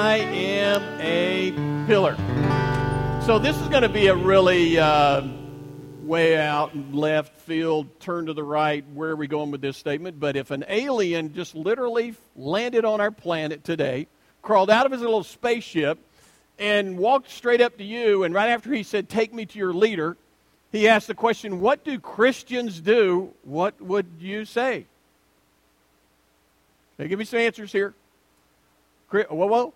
I am a pillar. So this is going to be a really way out left field, turn to the right, where are we going with this statement? But if an alien just literally landed on our planet today, crawled out of his little spaceship, and walked straight up to you, and right after he said, take me to your leader, he asked the question, what do Christians do? What would you say? Okay, give me some answers here. Whoa.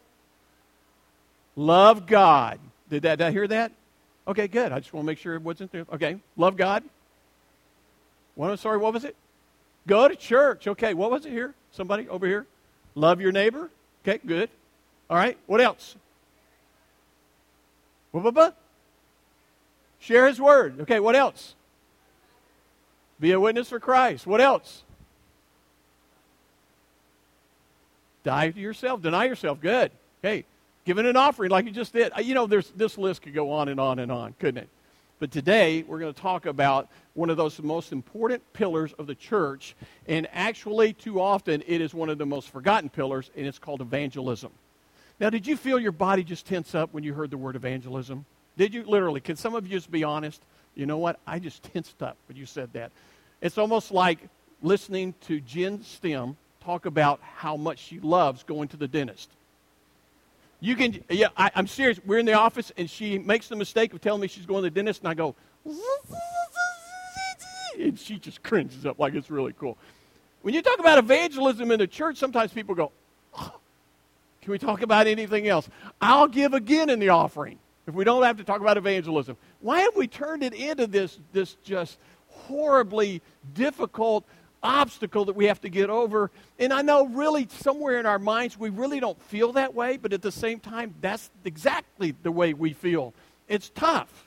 Love God. Did I hear that? Okay, good. I just want to make sure it wasn't there. Okay, love God. What was it? Go to church. Okay, what was it here? Somebody over here? Love your neighbor. Okay, good. All right, what else? Share His Word. Okay, what else? Be a witness for Christ. What else? Die to yourself. Deny yourself. Good. Okay. Giving an offering like you just did. This list could go on and on and on, couldn't it? But today, we're going to talk about one of those most important pillars of the church. And actually, too often, it is one of the most forgotten pillars, and it's called evangelism. Now, did you feel your body just tense up when you heard the word evangelism? Did you? Literally. Can some of you just be honest? You know what? I just tensed up when you said that. It's almost like listening to Jen Stem talk about how much she loves going to the dentist. I'm serious. We're in the office, and she makes the mistake of telling me she's going to the dentist, and I go, and she just cringes up like it's really cool. When you talk about evangelism in the church, sometimes people go, oh, can we talk about anything else? I'll give again in the offering if we don't have to talk about evangelism. Why have we turned it into this just horribly difficult obstacle that we have to get over? And I know really somewhere in our minds we really don't feel that way, but at the same time that's exactly the way we feel. It's tough,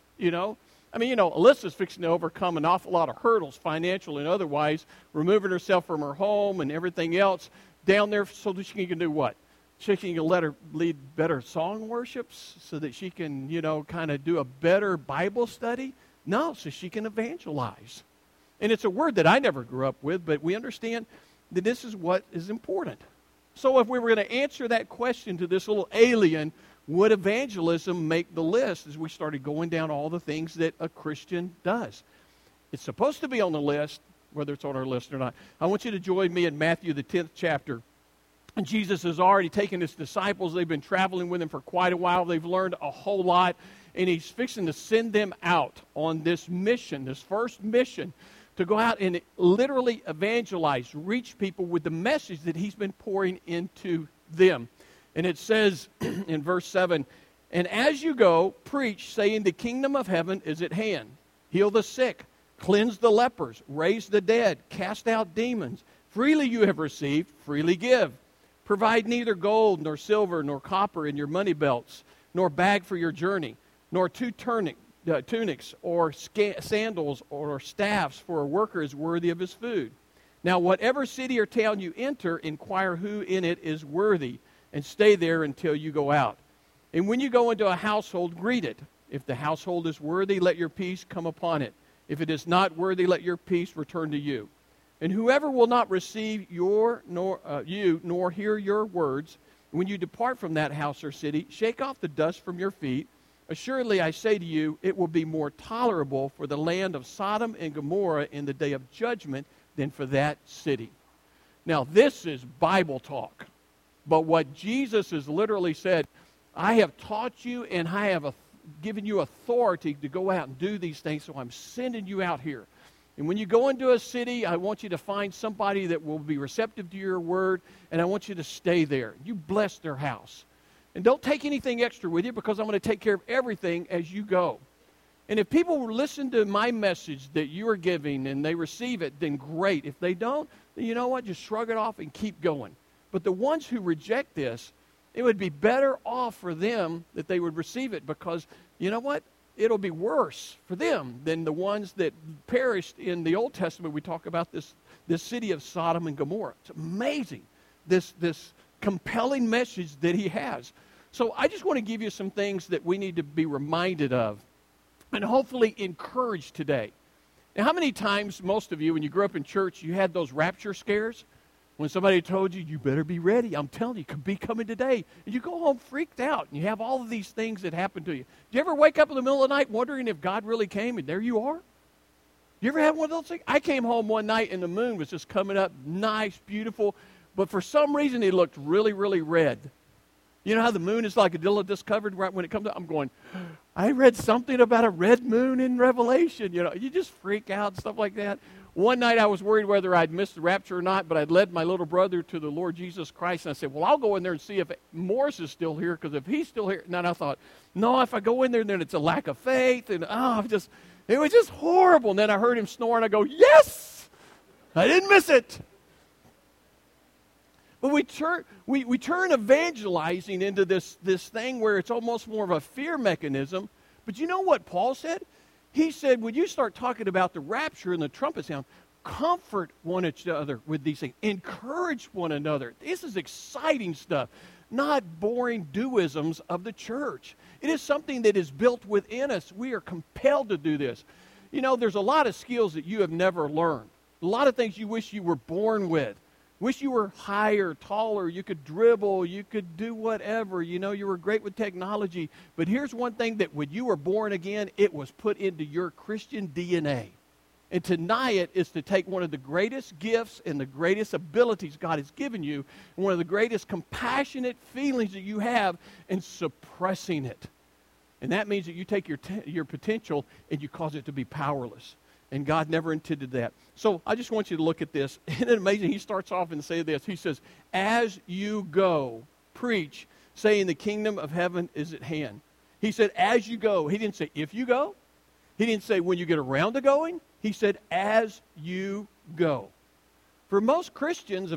Alyssa's fixing to overcome an awful lot of hurdles, financial and otherwise, removing herself from her home and everything else down there so that she can do what? She can let her lead better song worships so that she can, kind of do a better Bible study? No, so she can evangelize. And it's a word that I never grew up with, but we understand that this is what is important. So if we were going to answer that question to this little alien, would evangelism make the list as we started going down all the things that a Christian does? It's supposed to be on the list, whether it's on our list or not. I want you to join me in Matthew, the 10th chapter. And Jesus has already taken his disciples. They've been traveling with him for quite a while. They've learned a whole lot. And he's fixing to send them out on this mission, this first mission, to go out and literally evangelize, reach people with the message that he's been pouring into them. And it says in verse 7, and as you go, preach, saying the kingdom of heaven is at hand. Heal the sick, cleanse the lepers, raise the dead, cast out demons. Freely you have received, freely give. Provide neither gold, nor silver, nor copper in your money belts, nor bag for your journey, nor two tunics, or sandals, or staffs, for a worker is worthy of his food. Now, whatever city or town you enter, inquire who in it is worthy, and stay there until you go out. And when you go into a household, greet it. If the household is worthy, let your peace come upon it. If it is not worthy, let your peace return to you. And whoever will not receive you, nor hear your words, when you depart from that house or city, shake off the dust from your feet. Assuredly, I say to you, it will be more tolerable for the land of Sodom and Gomorrah in the day of judgment than for that city. Now, this is Bible talk. But what Jesus has literally said, I have taught you and I have given you authority to go out and do these things, so I'm sending you out here. And when you go into a city, I want you to find somebody that will be receptive to your word, and I want you to stay there. You bless their house. And don't take anything extra with you, because I'm going to take care of everything as you go. And if people listen to my message that you are giving and they receive it, then great. If they don't, then you know what? Just shrug it off and keep going. But the ones who reject this, it would be better off for them that they would receive it, because you know what? It'll be worse for them than the ones that perished in the Old Testament. We talk about this city of Sodom and Gomorrah. It's amazing, this compelling message that he has. So I just want to give you some things that we need to be reminded of and hopefully encouraged today. Now, how many times, most of you, when you grew up in church, you had those rapture scares? When somebody told you, you better be ready, I'm telling you, could be coming today. And you go home freaked out, and you have all of these things that happen to you. Do you ever wake up in the middle of the night wondering if God really came, and there you are? You ever had one of those things? I came home one night, and the moon was just coming up, nice, beautiful, but for some reason it looked really, really red. You know how the moon is like a dildo discovered right when it comes up? I'm going, I read something about a red moon in Revelation. You know, you just freak out and stuff like that. One night I was worried whether I'd missed the rapture or not, but I'd led my little brother to the Lord Jesus Christ, and I said, well, I'll go in there and see if Morris is still here, because if he's still here, and then I thought, no, if I go in there, then it's a lack of faith, and it was just horrible. And then I heard him snore, and I go, yes, I didn't miss it. But we turn evangelizing into this thing where it's almost more of a fear mechanism. But you know what Paul said? He said, when you start talking about the rapture and the trumpet sound, comfort one another with these things. Encourage one another. This is exciting stuff, not boring doisms of the church. It is something that is built within us. We are compelled to do this. You know, there's a lot of skills that you have never learned. A lot of things you wish you were born with. Wish you were higher, taller, you could dribble, you could do whatever. You know, you were great with technology. But here's one thing that when you were born again, it was put into your Christian DNA. And to deny it is to take one of the greatest gifts and the greatest abilities God has given you, and one of the greatest compassionate feelings that you have, and suppressing it. And that means that you take your potential and you cause it to be powerless. And God never intended that. So I just want you to look at this. Isn't it amazing? He starts off and say this. He says, as you go, preach, saying the kingdom of heaven is at hand. He said, as you go. He didn't say, if you go. He didn't say, when you get around to going. He said, as you go. For most Christians,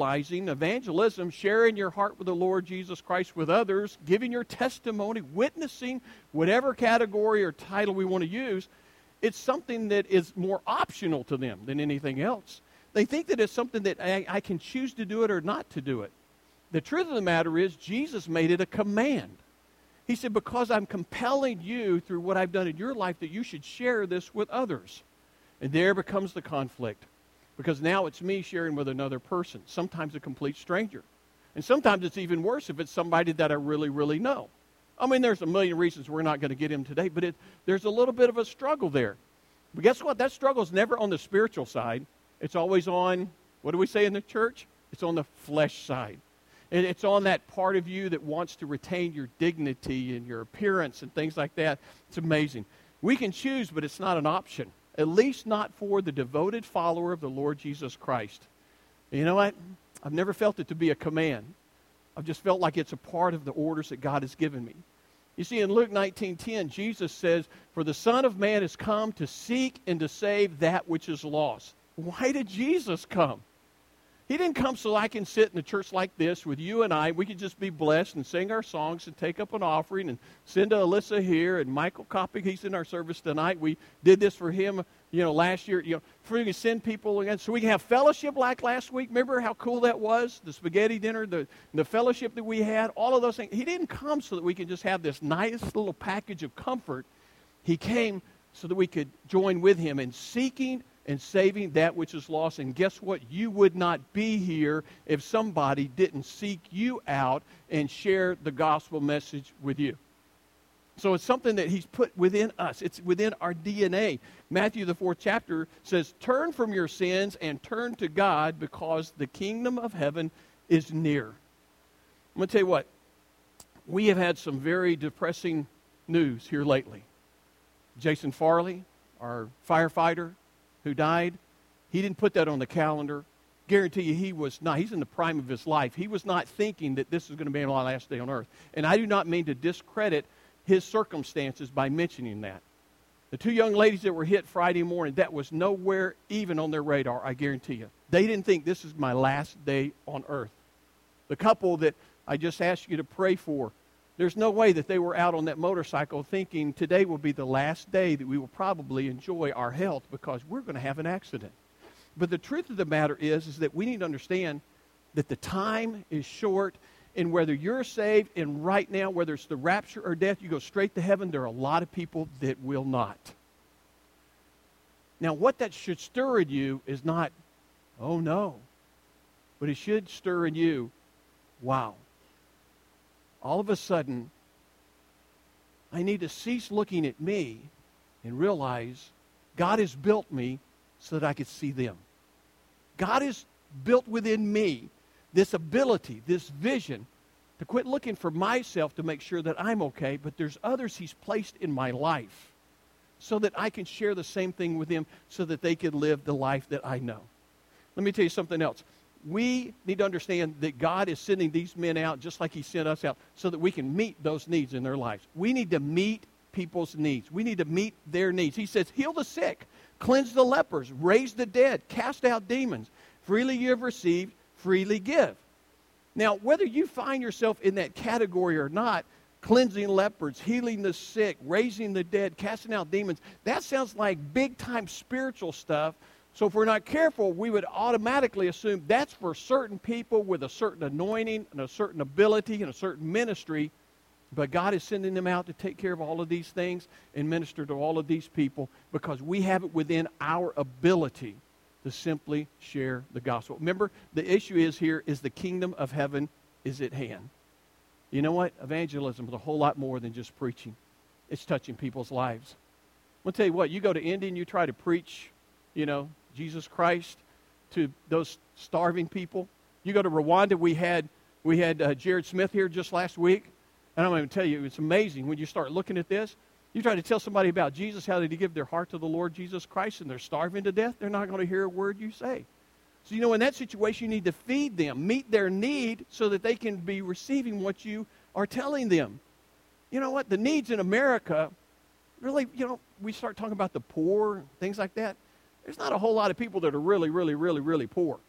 evangelism, sharing your heart with the Lord Jesus Christ with others, giving your testimony, witnessing, whatever category or title we want to use, it's something that is more optional to them than anything else. They think that it's something that I can choose to do it or not to do it. The truth of the matter is, Jesus made it a command. He said, because I'm compelling you through what I've done in your life, that you should share this with others. And there becomes the conflict. Because now it's me sharing with another person, sometimes a complete stranger. And sometimes it's even worse if it's somebody that I really, really know. I mean, there's a million reasons we're not going to get him today, but there's a little bit of a struggle there. But guess what? That struggle is never on the spiritual side. It's always on, what do we say in the church? It's on the flesh side. And it's on that part of you that wants to retain your dignity and your appearance and things like that. It's amazing. We can choose, but it's not an option. At least not for the devoted follower of the Lord Jesus Christ. And you know what? I've never felt it to be a command. I've just felt like it's a part of the orders that God has given me. You see, in Luke 19:10, Jesus says, for the Son of Man has come to seek and to save that which is lost. Why did Jesus come? He didn't come so I can sit in a church like this with you and I. We could just be blessed and sing our songs and take up an offering and send to Alyssa here and Michael Kopic. He's in our service tonight. We did this for him, last year. For we can send people again, so we can have fellowship like last week. Remember how cool that was? The spaghetti dinner, the fellowship that we had, all of those things. He didn't come so that we can just have this nice little package of comfort. He came so that we could join with him in seeking and saving that which is lost. And guess what? You would not be here if somebody didn't seek you out and share the gospel message with you. So it's something that he's put within us. It's within our DNA. Matthew, the 4th chapter, says, turn from your sins and turn to God, because the kingdom of heaven is near. I'm going to tell you what. We have had some very depressing news here lately. Jason Farley, our firefighter, who died, he didn't put that on the calendar. Guarantee you he was not. He's in the prime of his life. He was not thinking that this is going to be our last day on earth. And I do not mean to discredit his circumstances by mentioning that. The 2 young ladies that were hit Friday morning, that was nowhere even on their radar, I guarantee you. They didn't think this is my last day on earth. The couple that I just asked you to pray for, there's no way that they were out on that motorcycle thinking today will be the last day that we will probably enjoy our health, because we're going to have an accident. But the truth of the matter is that we need to understand that the time is short, and whether you're saved and right now, whether it's the rapture or death, you go straight to heaven, there are a lot of people that will not. Now, what that should stir in you is not, oh no, But it should stir in you, wow. All of a sudden, I need to cease looking at me and realize God has built me so that I could see them. God has built within me this ability, this vision, to quit looking for myself to make sure that I'm okay, but there's others He's placed in my life so that I can share the same thing with them so that they can live the life that I know. Let me tell you something else. We need to understand that God is sending these men out just like He sent us out so that we can meet those needs in their lives. We need to meet people's needs. We need to meet their needs. He says, heal the sick, cleanse the lepers, raise the dead, cast out demons. Freely you have received, freely give. Now, whether you find yourself in that category or not, cleansing lepers, healing the sick, raising the dead, casting out demons, that sounds like big-time spiritual stuff. So if we're not careful, we would automatically assume that's for certain people with a certain anointing and a certain ability and a certain ministry. But God is sending them out to take care of all of these things and minister to all of these people because we have it within our ability to simply share the gospel. Remember, the issue is the kingdom of heaven is at hand. You know what? Evangelism is a whole lot more than just preaching. It's touching people's lives. I'll tell you what, you go to India and you try to preach, Jesus Christ to those starving people. You go to Rwanda, we had Jared Smith here just last week. And I'm going to tell you, it's amazing when you start looking at this. You try to tell somebody about Jesus, how did He give their heart to the Lord Jesus Christ, and they're starving to death, they're not going to hear a word you say. So, in that situation, you need to feed them, meet their need so that they can be receiving what you are telling them. You know what? The needs in America, really, we start talking about the poor, things like that. There's not a whole lot of people that are really, really, really, really poor.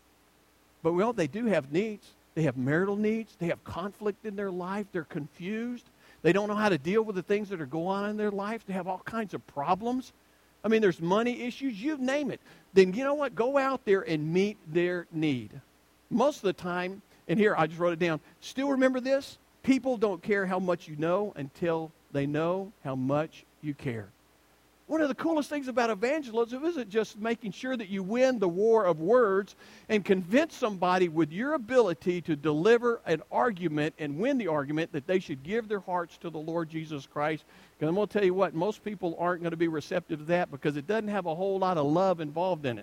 But, they do have needs. They have marital needs. They have conflict in their life. They're confused. They don't know how to deal with the things that are going on in their life. They have all kinds of problems. I mean, there's money issues. You name it. Then you know what? Go out there and meet their need. Most of the time, and here I just wrote it down, still remember this? People don't care how much you know until they know how much you care. One of the coolest things about evangelism isn't just making sure that you win the war of words and convince somebody with your ability to deliver an argument and win the argument that they should give their hearts to the Lord Jesus Christ. Because I'm going to tell you what, most people aren't going to be receptive to that because it doesn't have a whole lot of love involved in it.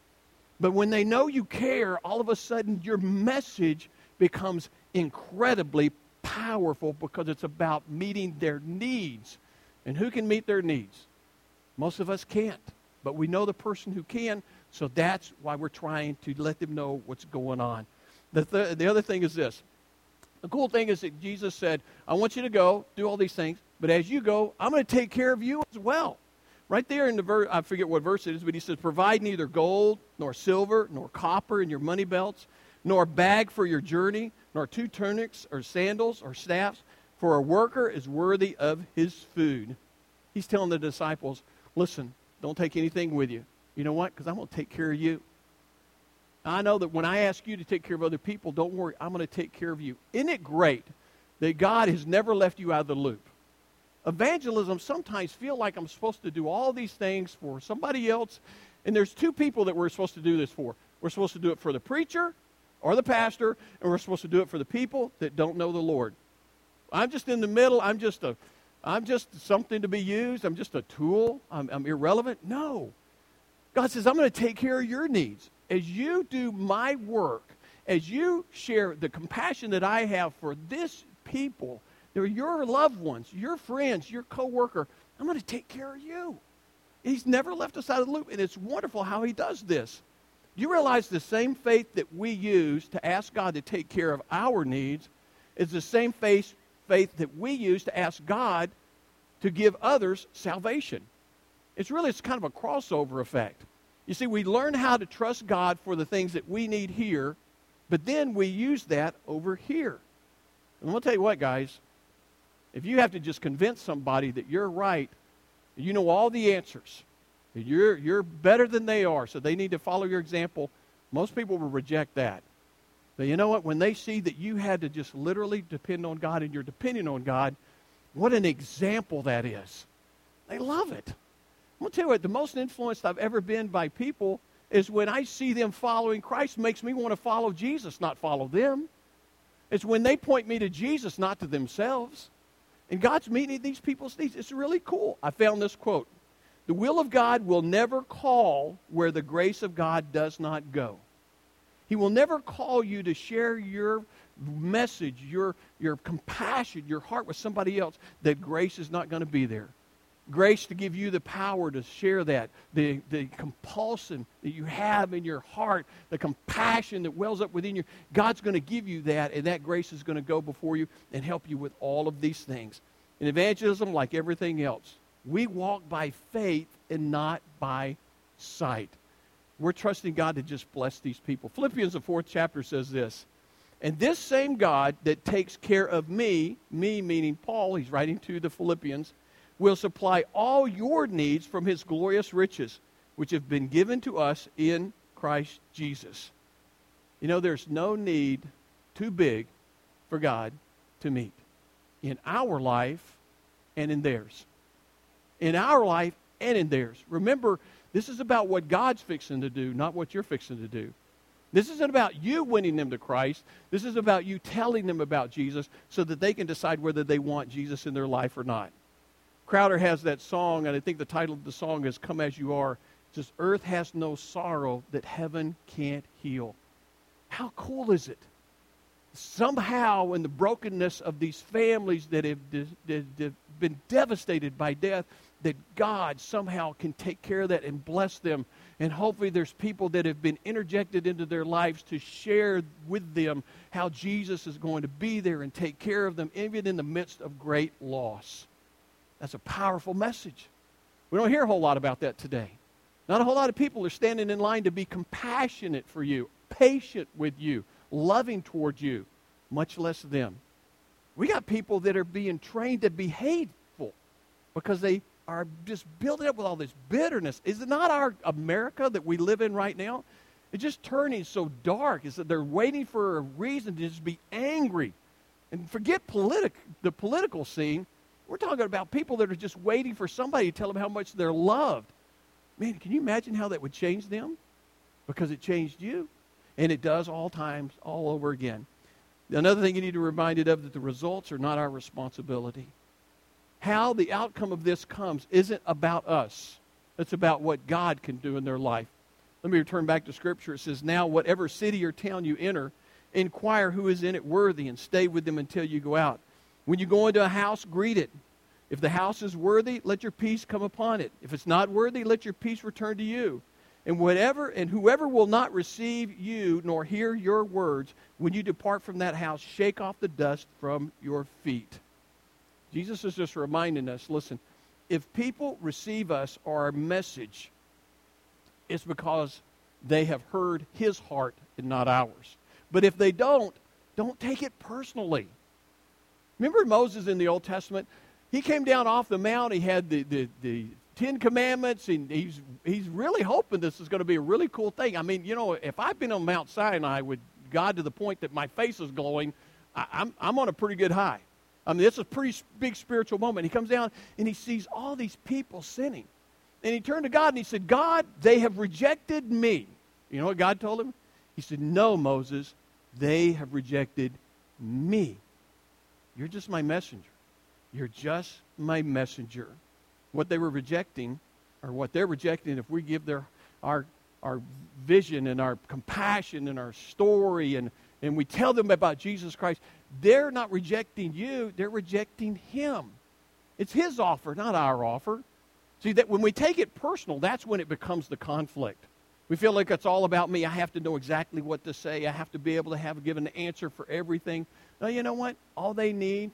But when they know you care, all of a sudden your message becomes incredibly powerful because it's about meeting their needs. And who can meet their needs? Most of us can't, but we know the person who can, so that's why we're trying to let them know what's going on. The other thing is this. The cool thing is that Jesus said, I want you to go, do all these things, but as you go, I'm going to take care of you as well. Right there in the verse, I forget what verse it is, but He says, provide neither gold, nor silver, nor copper in your money belts, nor bag for your journey, nor 2 tunics, or sandals, or staffs, for a worker is worthy of his food. He's telling the disciples, listen, don't take anything with you. You know what? Because I'm going to take care of you. I know that when I ask you to take care of other people, don't worry, I'm going to take care of you. Isn't it great that God has never left you out of the loop? Evangelism sometimes feel like I'm supposed to do all these things for somebody else, and there's 2 people that we're supposed to do this for. We're supposed to do it for the preacher or the pastor, and we're supposed to do it for the people that don't know the Lord. I'm just in the middle. I'm just something to be used. I'm just a tool. I'm irrelevant. No. God says, I'm going to take care of your needs. As you do my work, as you share the compassion that I have for this people, they're your loved ones, your friends, your co-worker, I'm going to take care of you. He's never left us out of the loop, and it's wonderful how He does this. You realize the same faith that we use to ask God to take care of our needs is the same faith that we use to ask God to give others salvation. It's kind of a crossover effect. You see, we learn how to trust God for the things that we need here, but then we use that over here. And I'm going to tell you what, guys, if you have to just convince somebody that you're right, you know all the answers, you're better than they are, so they need to follow your example, most people will reject that. But you know what? When they see that you had to just literally depend on God and you're depending on God, what an example that is. They love it. I'm going to tell you what, the most influenced I've ever been by people is when I see them following Christ, makes me want to follow Jesus, not follow them. It's when they point me to Jesus, not to themselves. And God's meeting these people's needs. It's really cool. I found this quote. The will of God will never call where the grace of God does not go. He will never call you to share your message, your compassion, your heart with somebody else, that grace is not going to be there. Grace to give you the power to share that, the compulsion that you have in your heart, the compassion that wells up within you. God's going to give you that, and that grace is going to go before you and help you with all of these things. In evangelism, like everything else, we walk by faith and not by sight. We're trusting God to just bless these people. Philippians, the 4th chapter, says this, and this same God that takes care of me meaning Paul, he's writing to the Philippians, will supply all your needs from his glorious riches, which have been given to us in Christ Jesus. You know, there's no need too big for God to meet in our life and in theirs. In our life and in theirs. Remember, this is about what God's fixing to do, not what you're fixing to do. This isn't about you winning them to Christ. This is about you telling them about Jesus so that they can decide whether they want Jesus in their life or not. Crowder has that song, and I think the title of the song is Come As You Are. It says, earth has no sorrow that heaven can't heal. How cool is it? Somehow in the brokenness of these families that have been devastated by death, that God somehow can take care of that and bless them. And hopefully there's people that have been interjected into their lives to share with them how Jesus is going to be there and take care of them, even in the midst of great loss. That's a powerful message. We don't hear a whole lot about that today. Not a whole lot of people are standing in line to be compassionate for you, patient with you, loving towards you, much less them. We got people that are being trained to be hateful because they are just building up with all this bitterness. Is it not our America that we live in right now? It's just turning so dark. Is that they're waiting for a reason to just be angry. And forget the political scene. We're talking about people that are just waiting for somebody to tell them how much they're loved. Man, can you imagine how that would change them? Because it changed you. And it does all times, all over again. Another thing you need to be reminded of, that the results are not our responsibility. How the outcome of this comes isn't about us. It's about what God can do in their life. Let me return back to Scripture. It says, now whatever city or town you enter, inquire who is in it worthy and stay with them until you go out. When you go into a house, greet it. If the house is worthy, let your peace come upon it. If it's not worthy, let your peace return to you. And whoever will not receive you nor hear your words, when you depart from that house, shake off the dust from your feet. Jesus is just reminding us, listen, if people receive us or our message, it's because they have heard his heart and not ours. But if they don't take it personally. Remember Moses in the Old Testament? He came down off the mount. He had the 10 Commandments, and he's really hoping this is going to be a really cool thing. I mean, you know, if I've been on Mount Sinai with God to the point that my face is glowing, I'm on a pretty good high. I mean, it's a pretty big spiritual moment. He comes down, and he sees all these people sinning. And he turned to God, and he said, God, they have rejected me. You know what God told him? He said, no, Moses, they have rejected me. You're just my messenger. You're just my messenger. What they were rejecting, or what they're rejecting, if we give our vision and our compassion and our story and we tell them about Jesus Christ, they're not rejecting you, they're rejecting him. It's his offer, not our offer. See, that when we take it personal, that's when it becomes the conflict. We feel like it's all about me. I have to know exactly what to say. I have to be able to give an answer for everything. Now, you know what? All they need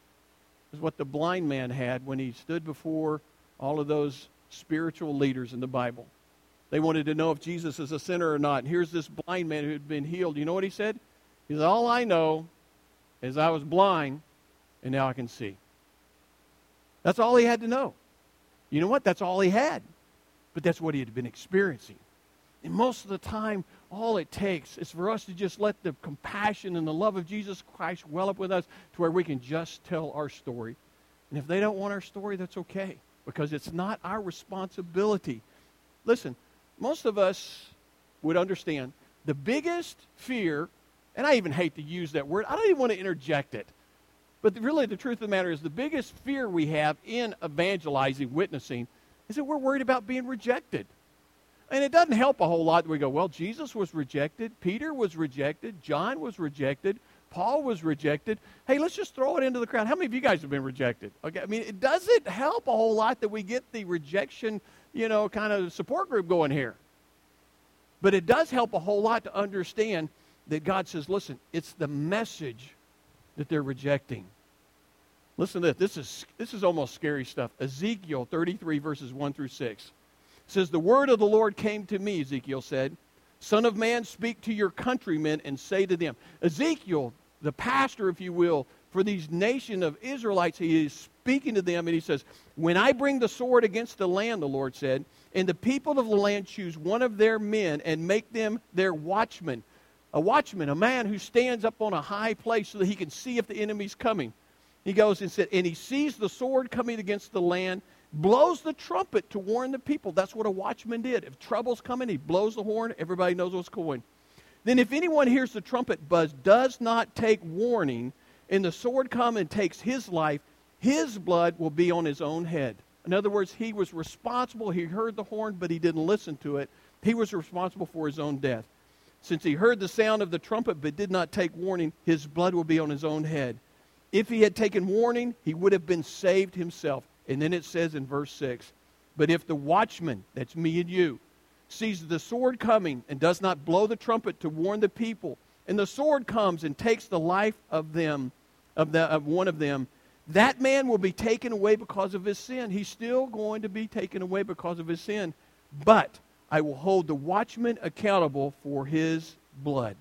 is what the blind man had when he stood before all of those spiritual leaders in the Bible. They wanted to know if Jesus is a sinner or not. And here's this blind man who had been healed. You know what he said? He said, all I know is I was blind, and now I can see. That's all he had to know. You know what? That's all he had. But that's what he had been experiencing. And most of the time, all it takes is for us to just let the compassion and the love of Jesus Christ well up with us to where we can just tell our story. And if they don't want our story, that's okay, because it's not our responsibility. Listen, most of us would understand the biggest fear, and I even hate to use that word, I don't even want to interject it, but really the truth of the matter is the biggest fear we have in evangelizing, witnessing, is that we're worried about being rejected. And it doesn't help a whole lot that we go, well, Jesus was rejected, Peter was rejected, John was rejected, Paul was rejected. Hey, let's just throw it into the crowd. How many of you guys have been rejected? Okay, I mean, it doesn't help a whole lot that we get the rejection, kind of support group going here. But it does help a whole lot to understand that God says, listen, it's the message that they're rejecting. Listen to this. This is almost scary stuff. Ezekiel 33, verses 1 through 6. Says, the word of the Lord came to me, Ezekiel said, Son of man, speak to your countrymen and say to them. Ezekiel, the pastor, if you will, for these nation of Israelites, he is speaking to them, and he says, when I bring the sword against the land, the Lord said, and the people of the land choose one of their men and make them their watchman. A watchman, a man who stands up on a high place so that he can see if the enemy's coming. He goes and said, and he sees the sword coming against the land, blows the trumpet to warn the people. That's what a watchman did. If trouble's coming, he blows the horn. Everybody knows what's going. Then if anyone hears the trumpet buzz, does not take warning, and the sword comes and takes his life, his blood will be on his own head. In other words, he was responsible. He heard the horn, but he didn't listen to it. He was responsible for his own death. Since he heard the sound of the trumpet but did not take warning, his blood will be on his own head. If he had taken warning, he would have been saved himself. And then it says in verse 6, but if the watchman, that's me and you, sees the sword coming and does not blow the trumpet to warn the people, and the sword comes and takes the life of them, of one of them, that man will be taken away because of his sin. He's still going to be taken away because of his sin. But I will hold the watchman accountable for his blood.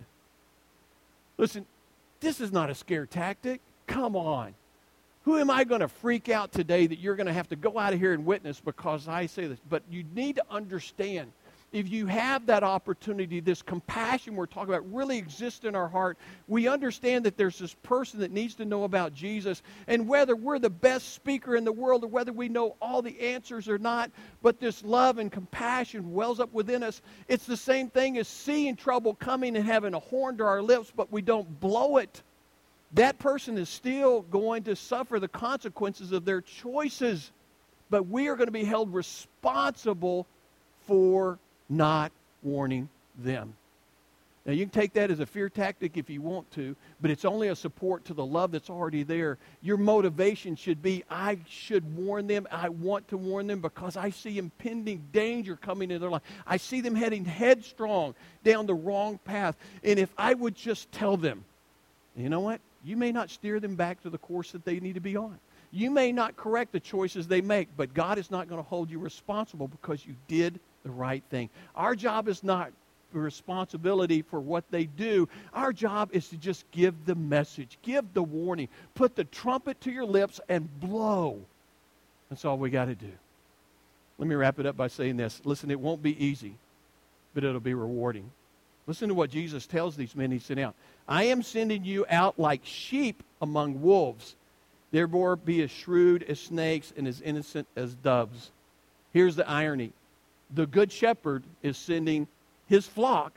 Listen, this is not a scare tactic. Come on. Who am I going to freak out today that you're going to have to go out of here and witness because I say this? But you need to understand, if you have that opportunity, this compassion we're talking about really exists in our heart. We understand that there's this person that needs to know about Jesus. And whether we're the best speaker in the world or whether we know all the answers or not, but this love and compassion wells up within us. It's the same thing as seeing trouble coming and having a horn to our lips, but we don't blow it. That person is still going to suffer the consequences of their choices. But we are going to be held responsible for not warning them. Now, you can take that as a fear tactic if you want to, but it's only a support to the love that's already there. Your motivation should be, I should warn them. I want to warn them because I see impending danger coming in their life. I see them heading headstrong down the wrong path. And if I would just tell them, you know what? You may not steer them back to the course that they need to be on. You may not correct the choices they make, but God is not going to hold you responsible because you did the right thing. Our job is not responsibility for what they do. Our job is to just give the message, give the warning, put the trumpet to your lips and blow. That's all we got to do. Let me wrap it up by saying this. Listen, it won't be easy, but it'll be rewarding. Listen to what Jesus tells these men he sent out. I am sending you out like sheep among wolves. Therefore be as shrewd as snakes and as innocent as doves. Here's the irony. The good shepherd is sending his flock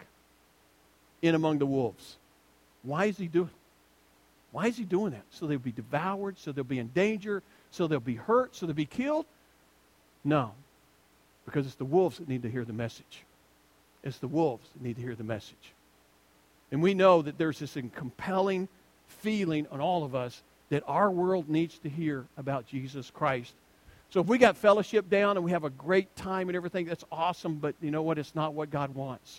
in among the wolves. Why is he doing it? Why is he doing that? So they'll be devoured, so they'll be in danger, so they'll be hurt, so they'll be killed? No. Because it's the wolves that need to hear the message. It's the wolves that need to hear the message. And we know that there's this compelling feeling on all of us that our world needs to hear about Jesus Christ. So if we got fellowship down and we have a great time and everything, that's awesome, but you know what? It's not what God wants.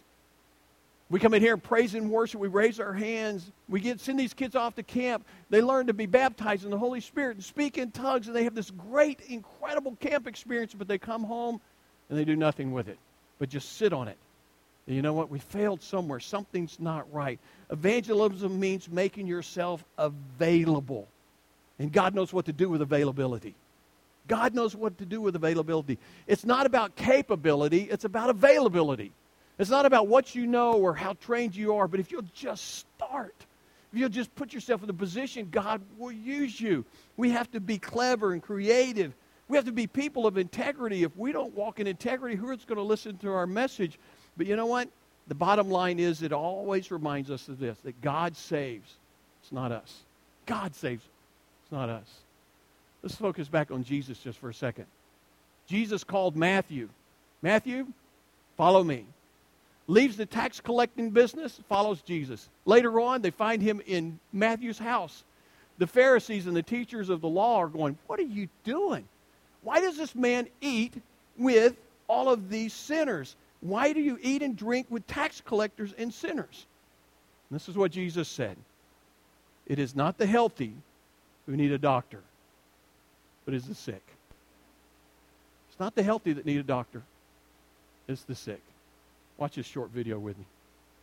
We come in here and praise and worship. We raise our hands. We send these kids off to camp. They learn to be baptized in the Holy Spirit and speak in tongues, and they have this great, incredible camp experience, but they come home and they do nothing with it, but just sit on it. And you know what? We failed somewhere. Something's not right. Evangelism means making yourself available. And God knows what to do with availability. God knows what to do with availability. It's not about capability. It's about availability. It's not about what you know or how trained you are, but if you'll just start, if you'll just put yourself in a position, God will use you. We have to be clever and creative. We have to be people of integrity. If we don't walk in integrity, who is going to listen to our message? But you know what? the bottom line is it always reminds us of this, that God saves. It's not us. God saves. It's not us. Let's focus back on Jesus just for a second. Jesus called Matthew. Matthew, follow me. Leaves the tax collecting business, follows Jesus. Later on, they find him in Matthew's house. The Pharisees and the teachers of the law are going, what are you doing? Why does this man eat with all of these sinners? Why do you eat and drink with tax collectors and sinners? And this is what Jesus said. It is not the healthy who need a doctor, but it's the sick. It's not the healthy that need a doctor. It's the sick. Watch this short video with me.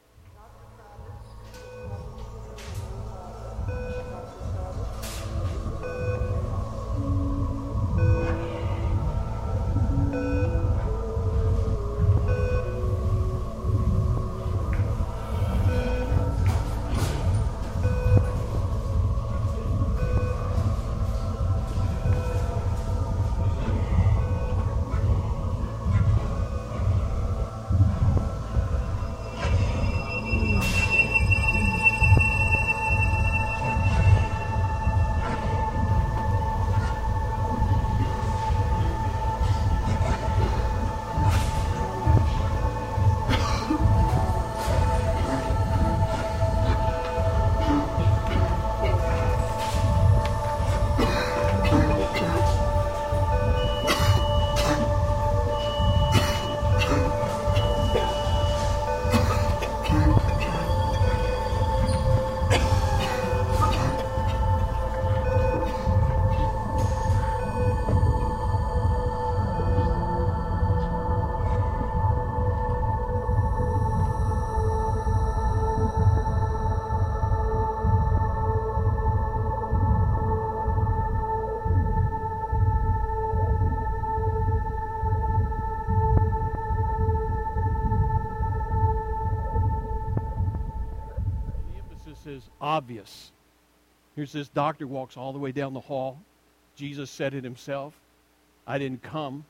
Is obvious. Here's this doctor walks all the way down the hall. Jesus said it himself. I didn't come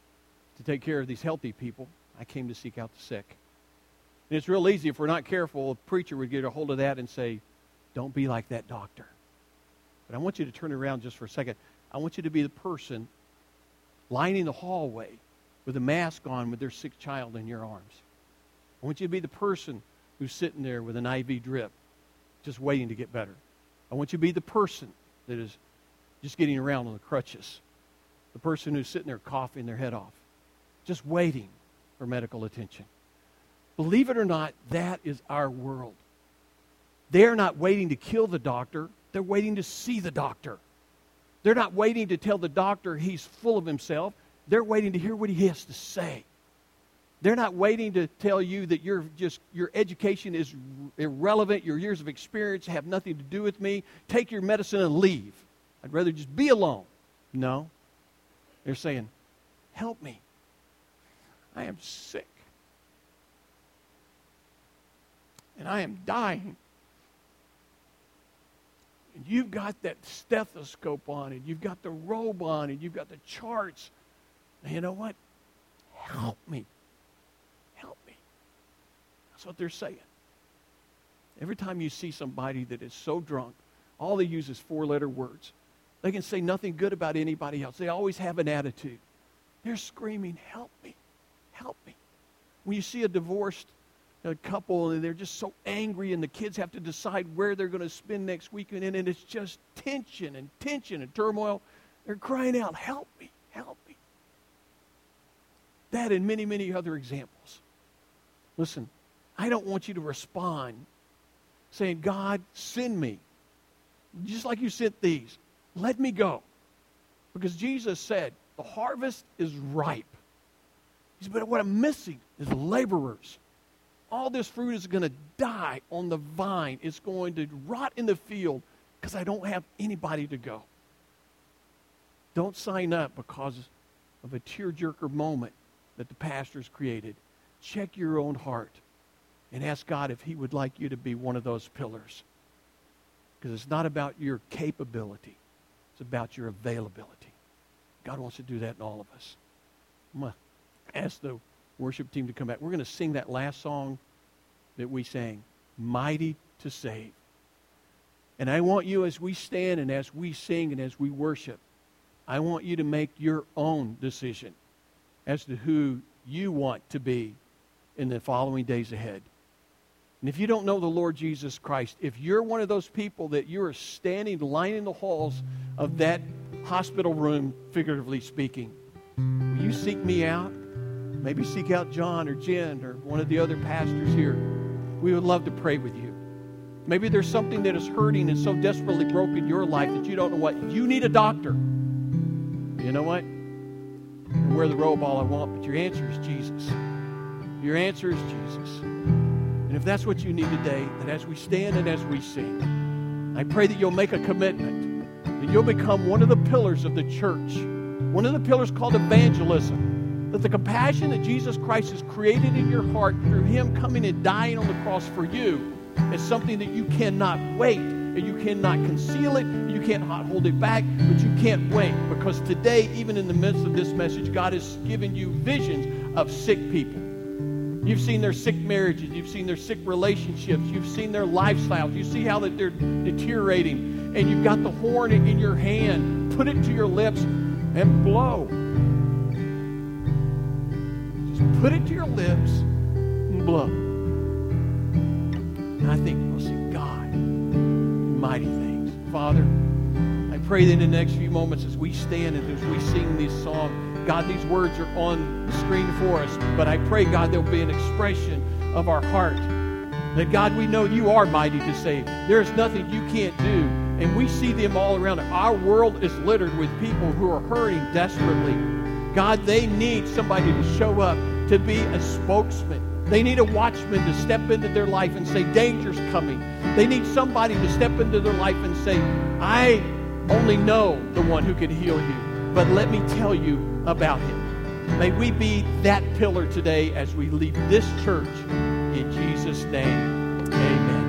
to take care of these healthy people. I came to seek out the sick. And it's real easy, if we're not careful, a preacher would get a hold of that and say, don't be like that doctor. But I want you to turn around just for a second. I want you to be the person lining the hallway with a mask on with their sick child in your arms. I want you to be the person who's sitting there with an IV drip, just waiting to get better. I want you to be the person that is just getting around on the crutches. The person who's sitting there coughing their head off, just waiting for medical attention. Believe it or not, that is our world. They're not waiting to kill the doctor. They're waiting to see the doctor. They're not waiting to tell the doctor he's full of himself. They're waiting to hear what he has to say. They're not waiting to tell you that your education is irrelevant, your years of experience have nothing to do with me. Take your medicine and leave. I'd rather just be alone. No. They're saying, help me. I am sick. And I am dying. And you've got that stethoscope on, and you've got the robe on, and you've got the charts. And you know what? Help me. Help me. That's what they're saying. Every time you see somebody that is so drunk, all they use is four-letter words. They can say nothing good about anybody else. They always have an attitude. They're screaming, help me, help me. When you see a divorced couple and they're just so angry and the kids have to decide where they're going to spend next weekend and it's just tension and turmoil, they're crying out, help me, help me. That and many, many other examples. Listen, I don't want you to respond saying, God, send me. Just like you sent these. Let me go. Because Jesus said, the harvest is ripe. He said, but what I'm missing is laborers. All this fruit is going to die on the vine. It's going to rot in the field because I don't have anybody to go. Don't sign up because of a tearjerker moment that the pastor's created. Check your own heart and ask God if he would like you to be one of those pillars. Because it's not about your capability. It's about your availability. God wants to do that in all of us. I'm going to ask the worship team to come back. We're going to sing that last song that we sang, mighty to save. And I want you, as we stand and as we sing and as we worship, I want you to make your own decision as to who you want to be in the following days ahead. And if you don't know the Lord Jesus Christ, if you're one of those people that you are standing, lining the halls of that hospital room, figuratively speaking, will you seek me out? Maybe seek out John or Jen or one of the other pastors here. We would love to pray with you. Maybe there's something that is hurting and so desperately broken your life that you don't know what. You need a doctor. You know what? I wear the robe all I want, but your answer is Jesus. Your answer is Jesus. And if that's what you need today, that as we stand and as we sing, I pray that you'll make a commitment, that you'll become one of the pillars of the church, one of the pillars called evangelism, that the compassion that Jesus Christ has created in your heart through Him coming and dying on the cross for you is something that you cannot wait, and you cannot conceal it, and you can't hold it back, but you can't wait, because today, even in the midst of this message, God has given you visions of sick people. You've seen their sick marriages. You've seen their sick relationships. You've seen their lifestyles. You see how that they're deteriorating. And you've got the horn in your hand. Put it to your lips and blow. Just put it to your lips and blow. And I think we'll see God in mighty things. Father, I pray that in the next few moments as we stand and as we sing this song, God, these words are on the screen for us, but I pray, God, there will be an expression of our heart. That, God, we know you are mighty to save. There is nothing you can't do, and we see them all around. Our world is littered with people who are hurting desperately. God, they need somebody to show up, to be a spokesman. They need a watchman to step into their life and say, danger's coming. They need somebody to step into their life and say, I only know the one who can heal you, but let me tell you about Him. May we be that pillar today as we leave this church. In Jesus' name, amen.